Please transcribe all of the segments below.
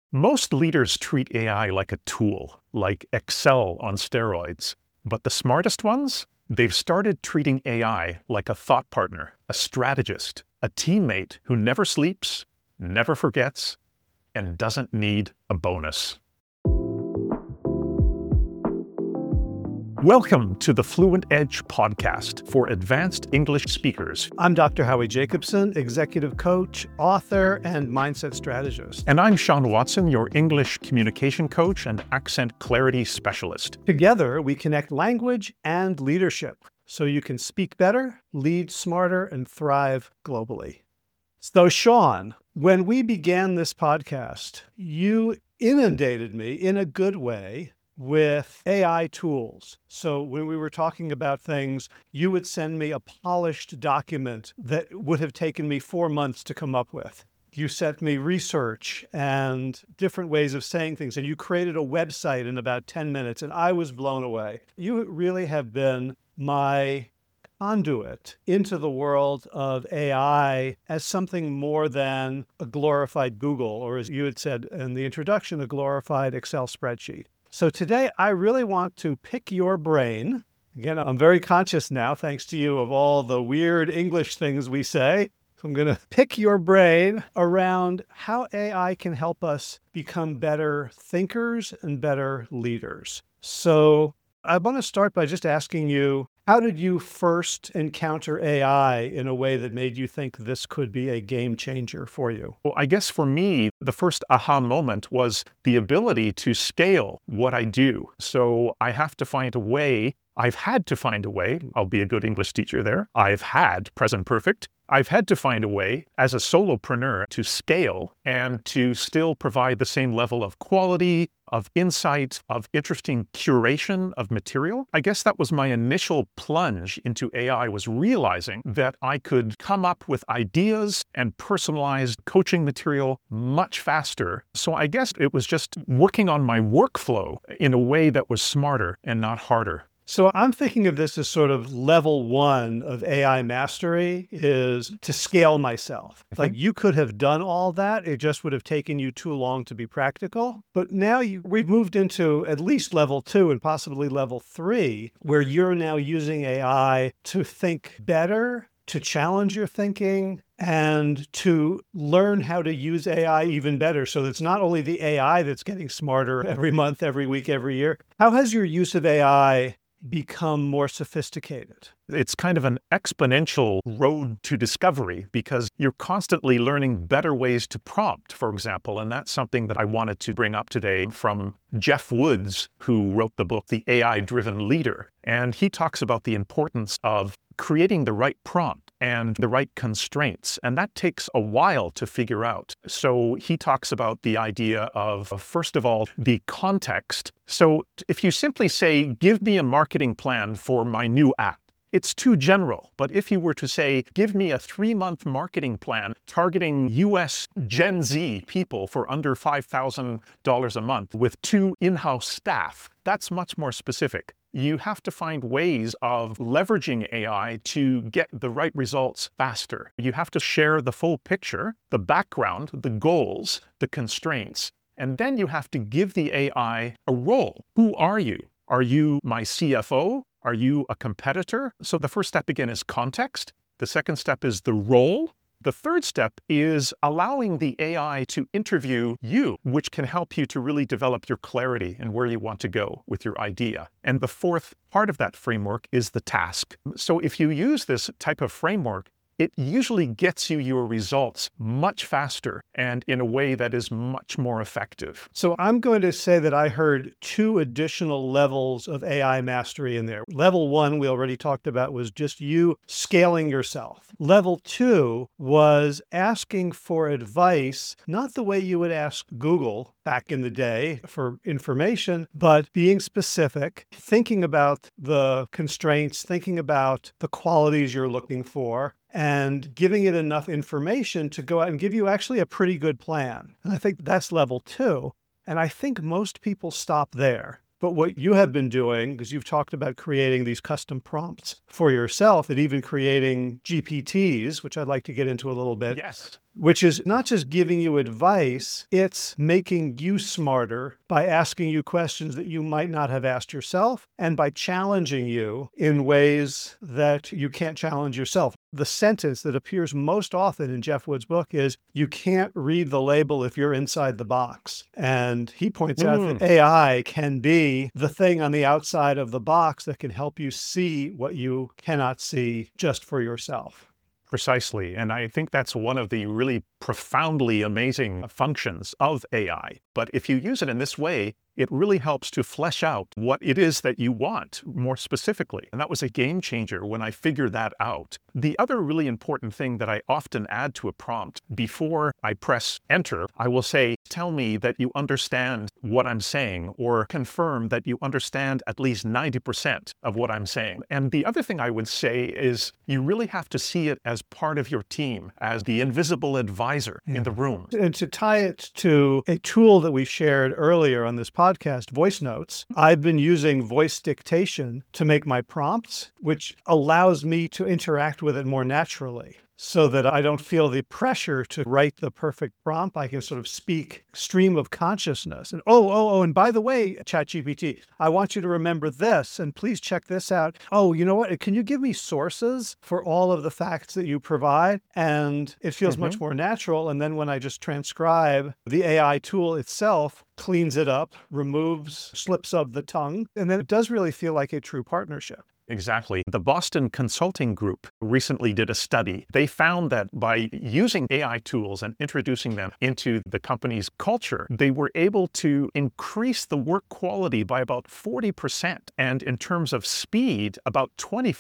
Most leaders treat AI like a tool, like Excel on steroids. But the smartest ones? They've started treating AI like a thought partner, a strategist, a teammate who never sleeps, never forgets, and doesn't need a bonus. Welcome to the Fluent Edge podcast for advanced English speakers. I'm Dr. Howie Jacobson, executive coach, author, and mindset strategist. And I'm Sean Watson, your English communication coach and accent clarity specialist. Together, we connect language and leadership so you can speak better, lead smarter, and thrive globally. So, Sean, when we began this podcast, you inundated me in a good way with AI tools. So when we were talking about things, you would send me a polished document that would have taken me 4 months to come up with. You sent me research and different ways of saying things, and you created a website in about 10 minutes, and I was blown away. You really have been my conduit into the world of AI as something more than a glorified Google, or as you had said in the introduction, a glorified Excel spreadsheet. So today, I really want to pick your brain. Again, I'm very conscious now, thanks to you, of all the weird English things we say. So I'm going to pick your brain around how AI can help us become better thinkers and better leaders. So I want to start by just asking you, how did you first encounter AI in a way that made you think this could be a game changer for you? Well, I guess for me, the first aha moment was the ability to scale what I do. So I have to find a way. I've had to find a way. I'll be a good English teacher there. I've had present perfect. I've had to find a way as a solopreneur to scale and to still provide the same level of quality, of insight, of interesting curation of material. I guess that was my initial plunge into AI, was realizing that I could come up with ideas and personalized coaching material much faster. So I guess it was just working on my workflow in a way that was smarter and not harder. So I'm thinking of this as sort of level one of AI mastery is to scale myself. Like you could have done all that. It just would have taken you too long to be practical. But now we've moved into at least level 2 and possibly level 3, where you're now using AI to think better, to challenge your thinking, and to learn how to use AI even better. So it's not only the AI that's getting smarter every month, every week, every year. How has your use of AI become more sophisticated? It's kind of an exponential road to discovery because you're constantly learning better ways to prompt, for example. And that's something that I wanted to bring up today from Jeff Woods, who wrote the book, The AI-Driven Leader. And he talks about the importance of creating the right prompt and the right constraints. And that takes a while to figure out. So he talks about the idea of, first of all, the context. So if you simply say, give me a marketing plan for my new app, it's too general. But if you were to say, give me a 3-month marketing plan targeting US Gen Z people for under $5,000 a month with 2 in-house staff, that's much more specific. You have to find ways of leveraging AI to get the right results faster. You have to share the full picture, the background, the goals, the constraints, and then you have to give the AI a role. Who are you? Are you my CFO? Are you a competitor? So the first step again is context. The second step is the role. The third step is allowing the AI to interview you, which can help you to really develop your clarity and where you want to go with your idea. And the fourth part of that framework is the task. So if you use this type of framework, it usually gets you your results much faster and in a way that is much more effective. So I'm going to say that I heard 2 additional levels of AI mastery in there. Level 1, we already talked about, was just you scaling yourself. Level 2 was asking for advice, not the way you would ask Google back in the day for information, but being specific, thinking about the constraints, thinking about the qualities you're looking for, and giving it enough information to go out and give you actually a pretty good plan. And I think that's level 2. And I think most people stop there. But what you have been doing, because you've talked about creating these custom prompts for yourself and even creating GPTs, which I'd like to get into a little bit. Yes. Which is not just giving you advice, it's making you smarter by asking you questions that you might not have asked yourself and by challenging you in ways that you can't challenge yourself. The sentence that appears most often in Jeff Wood's book is, you can't read the label if you're inside the box. And he points out that AI can be the thing on the outside of the box that can help you see what you cannot see just for yourself. Precisely. And I think that's one of the really profoundly amazing functions of AI. But if you use it in this way, it really helps to flesh out what it is that you want more specifically. And that was a game changer when I figured that out. The other really important thing that I often add to a prompt before I press enter, I will say, tell me that you understand what I'm saying, or confirm that you understand at least 90% of what I'm saying. And the other thing I would say is you really have to see it as part of your team, as the invisible advisor in the room. And to tie it to a tool that we shared earlier on this podcast, Voice Notes, I've been using voice dictation to make my prompts, which allows me to interact with it more naturally, so that I don't feel the pressure to write the perfect prompt. I can sort of speak stream of consciousness. And and by the way, ChatGPT, I want you to remember this, and please check this out. Oh, you know what? Can you give me sources for all of the facts that you provide? And it feels much more natural. And then when I just transcribe, the AI tool itself cleans it up, removes slips of the tongue, and then it does really feel like a true partnership. Exactly. The Boston Consulting Group recently did a study. They found that by using AI tools and introducing them into the company's culture, they were able to increase the work quality by about 40%. And in terms of speed, about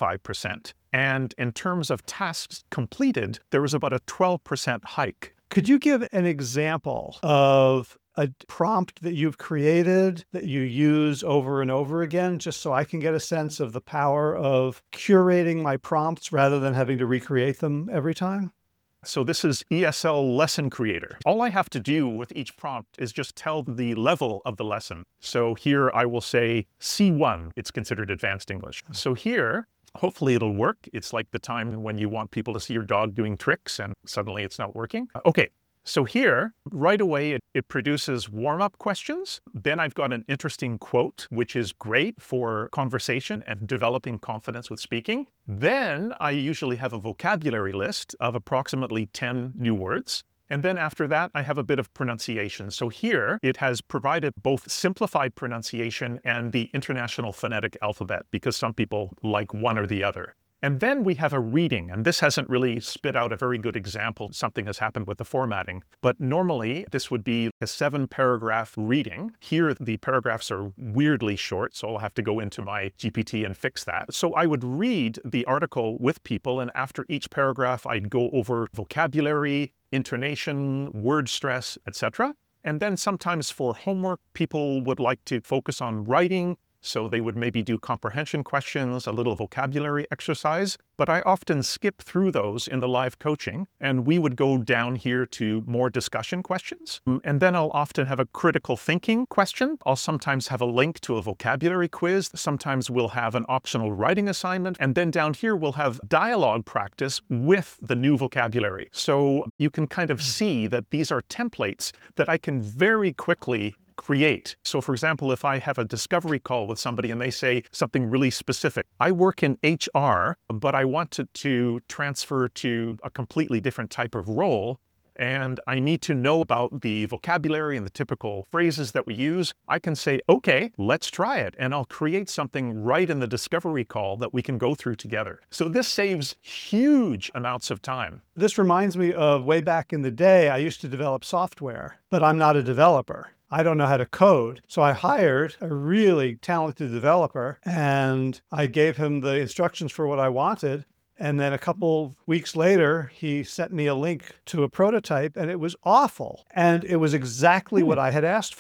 25%. And in terms of tasks completed, there was about a 12% hike. Could you give an example of a prompt that you've created that you use over and over again, just so I can get a sense of the power of curating my prompts rather than having to recreate them every time? So this is ESL Lesson Creator. All I have to do with each prompt is just tell the level of the lesson. So here I will say C1, it's considered advanced English. So here, hopefully it'll work. It's like the time when you want people to see your dog doing tricks and suddenly it's not working. Okay. So here, right away, it produces warm-up questions. Then I've got an interesting quote, which is great for conversation and developing confidence with speaking. Then I usually have a vocabulary list of approximately 10 new words. And then after that, I have a bit of pronunciation. So here, it has provided both simplified pronunciation and the International Phonetic Alphabet, because some people like one or the other. And then we have a reading, and this hasn't really spit out a very good example. Something has happened with the formatting. But normally, this would be a 7-paragraph reading. Here, the paragraphs are weirdly short, so I'll have to go into my GPT and fix that. So I would read the article with people, and after each paragraph, I'd go over vocabulary, intonation, word stress, etc. And then sometimes for homework, people would like to focus on writing. So they would maybe do comprehension questions, a little vocabulary exercise, but I often skip through those in the live coaching, and we would go down here to more discussion questions. And then I'll often have a critical thinking question. I'll sometimes have a link to a vocabulary quiz. Sometimes we'll have an optional writing assignment. And then down here, we'll have dialogue practice with the new vocabulary. So you can kind of see that these are templates that I can very quickly create. So for example, if I have a discovery call with somebody and they say something really specific, I work in HR, but I want to transfer to a completely different type of role, and I need to know about the vocabulary and the typical phrases that we use, I can say, okay, let's try it. And I'll create something right in the discovery call that we can go through together. So this saves huge amounts of time. This reminds me of way back in the day, I used to develop software, but I'm not a developer. I don't know how to code. So I hired a really talented developer and I gave him the instructions for what I wanted. And then a couple weeks later, he sent me a link to a prototype and it was awful. And it was exactly what I had asked for.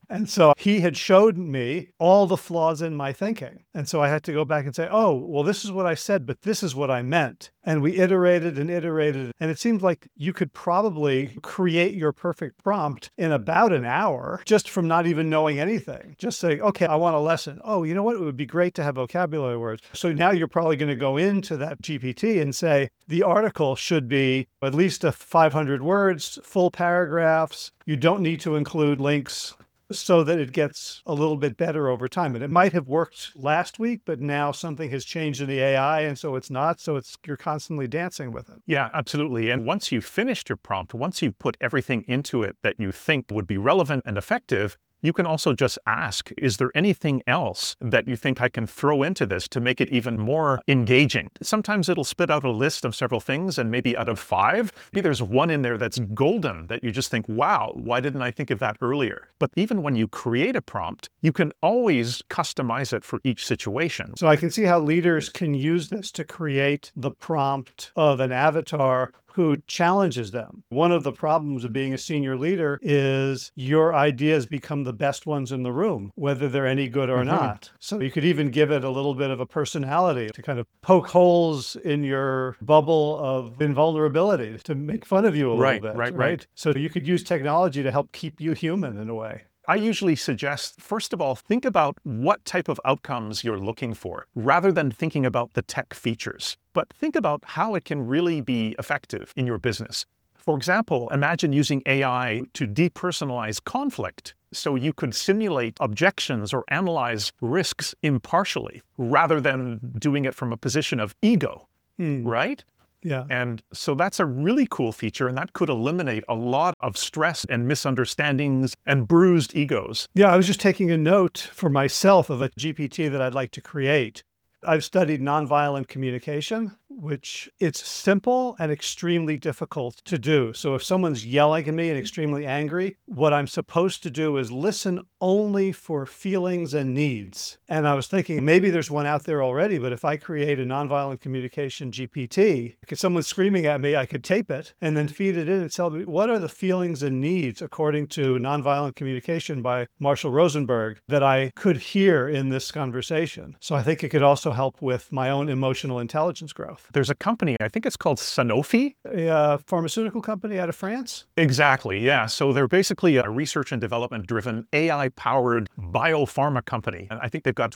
And so he had showed me all the flaws in my thinking. And so I had to go back and say, oh, well, this is what I said, but this is what I meant. And we iterated and iterated. And it seemed like you could probably create your perfect prompt in about an hour just from not even knowing anything. Just say, okay, I want a lesson. Oh, you know what? It would be great to have vocabulary words. So now you're probably going to go into that GPT and say, the article should be at least 500 words, full paragraphs. You don't need to include links, so that it gets a little bit better over time. And it might have worked last week, but now something has changed in the AI, and so it's not. So you're constantly dancing with it. Yeah, absolutely. And once you've finished your prompt, once you've put everything into it that you think would be relevant and effective, you can also just ask, is there anything else that you think I can throw into this to make it even more engaging? Sometimes it'll spit out a list of several things, and maybe out of 5, maybe there's one in there that's golden that you just think, wow, why didn't I think of that earlier? But even when you create a prompt, you can always customize it for each situation. So I can see how leaders can use this to create the prompt of an avatar who challenges them. One of the problems of being a senior leader is your ideas become the best ones in the room, whether they're any good or not. So you could even give it a little bit of a personality to kind of poke holes in your bubble of invulnerability, to make fun of you a little bit. Right. So you could use technology to help keep you human in a way. I usually suggest, first of all, think about what type of outcomes you're looking for, rather than thinking about the tech features. But think about how it can really be effective in your business. For example, imagine using AI to depersonalize conflict. So you could simulate objections or analyze risks impartially, rather than doing it from a position of ego, right? Yeah. And so that's a really cool feature, and that could eliminate a lot of stress and misunderstandings and bruised egos. Yeah, I was just taking a note for myself of a GPT that I'd like to create. I've studied nonviolent communication, which it's simple and extremely difficult to do. So if someone's yelling at me and extremely angry, what I'm supposed to do is listen only for feelings and needs. And I was thinking maybe there's one out there already, but if I create a nonviolent communication GPT, if someone's screaming at me, I could tape it and then feed it in and tell me what are the feelings and needs according to Nonviolent Communication by Marshall Rosenberg that I could hear in this conversation. So I think it could also help with my own emotional intelligence growth. There's a company, I think it's called Sanofi. A pharmaceutical company out of France? Exactly, yeah. So they're basically a research and development driven AI-powered biopharma company. And I think they've got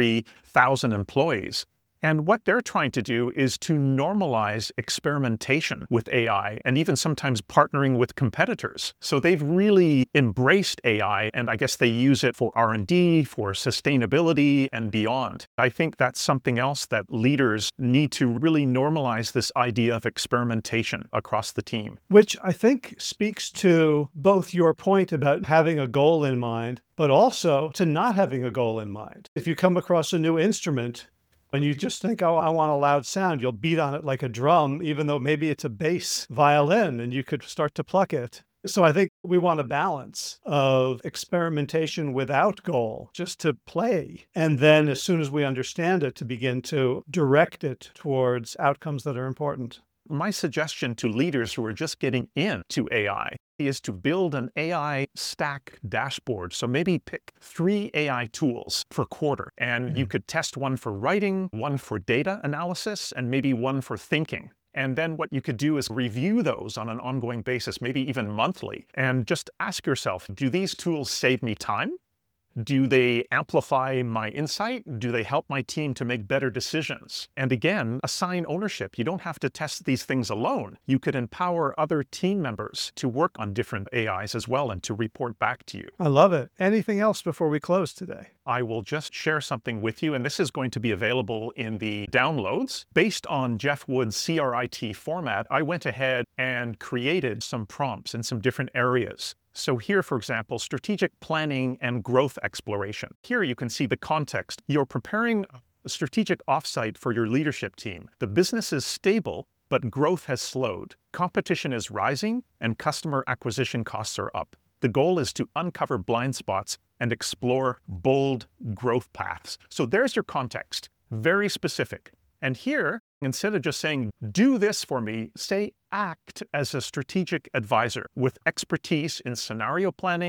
23,000 employees. And what they're trying to do is to normalize experimentation with AI, and even sometimes partnering with competitors. So they've really embraced AI, and I guess they use it for R&D, for sustainability, and beyond. I think that's something else that leaders need to really normalize, this idea of experimentation across the team. Which I think speaks to both your point about having a goal in mind, but also to not having a goal in mind. If you come across a new instrument, and you just think, oh, I want a loud sound, you'll beat on it like a drum, even though maybe it's a bass violin and you could start to pluck it. So I think we want a balance of experimentation without goal, just to play. And then as soon as we understand it, to begin to direct it towards outcomes that are important. My suggestion to leaders who are just getting into AI is to build an AI stack dashboard. So maybe pick 3 AI tools per quarter, and you could test one for writing, one for data analysis, and maybe one for thinking. And then what you could do is review those on an ongoing basis, maybe even monthly, and just ask yourself, do these tools save me time? Do they amplify my insight? Do they help my team to make better decisions? And again, assign ownership. You don't have to test these things alone. You could empower other team members to work on different AIs as well and to report back to you. I love it. Anything else before we close today? I will just share something with you, and this is going to be available in the downloads. Based on Jeff Wood's CRIT format, I went ahead and created some prompts in some different areas. So here, for example, strategic planning and growth exploration. Here you can see the context. You're preparing a strategic offsite for your leadership team. The business is stable, but growth has slowed. Competition is rising, and customer acquisition costs are up. The goal is to uncover blind spots and explore bold growth paths. So there's your context, very specific. And here, instead of just saying, do this for me, say, act as a strategic advisor with expertise in scenario planning,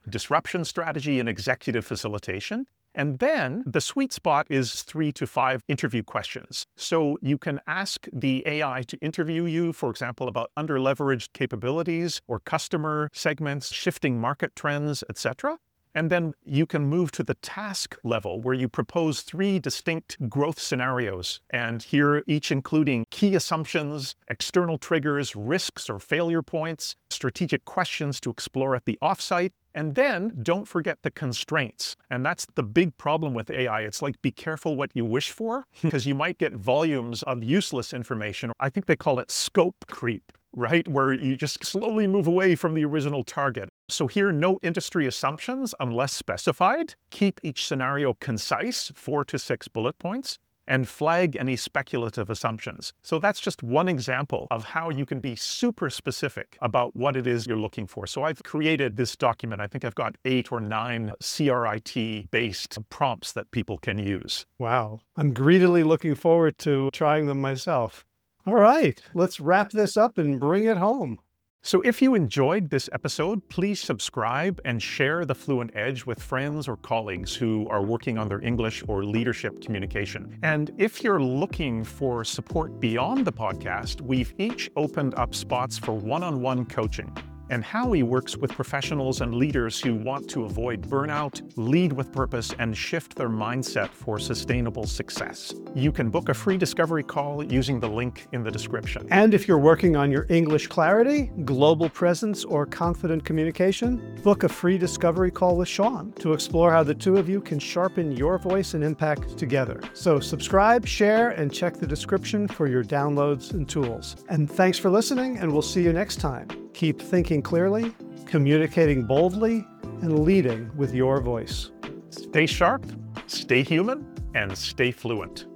disruption strategy, and executive facilitation. And then the sweet spot is 3 to 5 interview questions. So you can ask the AI to interview you, for example, about under-leveraged capabilities or customer segments, shifting market trends, etc. And then you can move to the task level where you propose 3 distinct growth scenarios, and here each including key assumptions, external triggers, risks or failure points, strategic questions to explore at the offsite. And then don't forget the constraints. And that's the big problem with AI. It's like, be careful what you wish for, because you might get volumes of useless information. I think they call it scope creep, right? Where you just slowly move away from the original target. So here, no industry assumptions unless specified. Keep each scenario concise, 4 to 6 bullet points, and flag any speculative assumptions. So that's just one example of how you can be super specific about what it is you're looking for. So I've created this document. I think I've got 8 or 9 CRIT-based prompts that people can use. Wow. I'm greedily looking forward to trying them myself. All right, let's wrap this up and bring it home. So if you enjoyed this episode, please subscribe and share the Fluent Edge with friends or colleagues who are working on their English or leadership communication. And if you're looking for support beyond the podcast, we've each opened up spots for one-on-one coaching. And Howie works with professionals and leaders who want to avoid burnout, lead with purpose, and shift their mindset for sustainable success. You can book a free discovery call using the link in the description. And if you're working on your English clarity, global presence, or confident communication, book a free discovery call with Sean to explore how the two of you can sharpen your voice and impact together. So subscribe, share, and check the description for your downloads and tools. And thanks for listening, and we'll see you next time. Keep thinking clearly, communicating boldly, and leading with your voice. Stay sharp, stay human, and stay fluent.